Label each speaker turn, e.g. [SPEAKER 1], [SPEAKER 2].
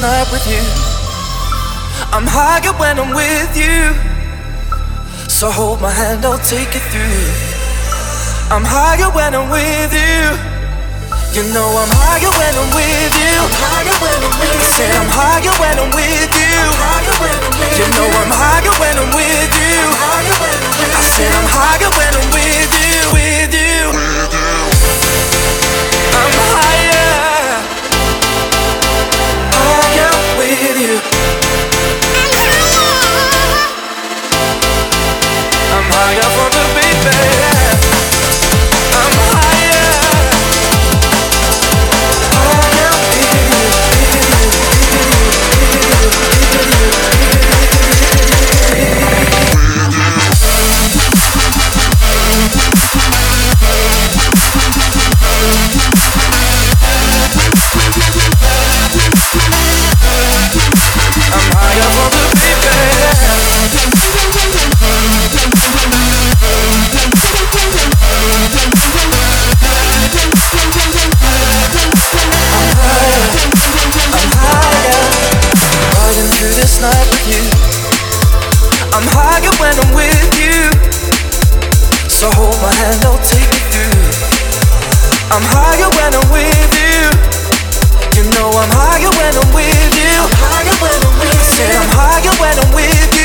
[SPEAKER 1] night with you. I'm higher when I'm with you. So hold my hand, I'll take it through. I'm higher when I'm with you. You know I'm higher when I'm with you. I'm higher when I'm with you. Say I'm higher when I'm with you. You know I'm higher when I'm with you. I said I'm higher when I'm with you, with you. I'm higher, higher with you. I'm higher for the baby. I'm higher, higher with you, I'm higher for the baby. This night with you, I'm higher when I'm with you. So hold my hand, I'll take it through. I'm higher when I'm with you. You know I'm higher when I'm with you. I'm higher when I'm with you. I said I'm higher when I'm with you.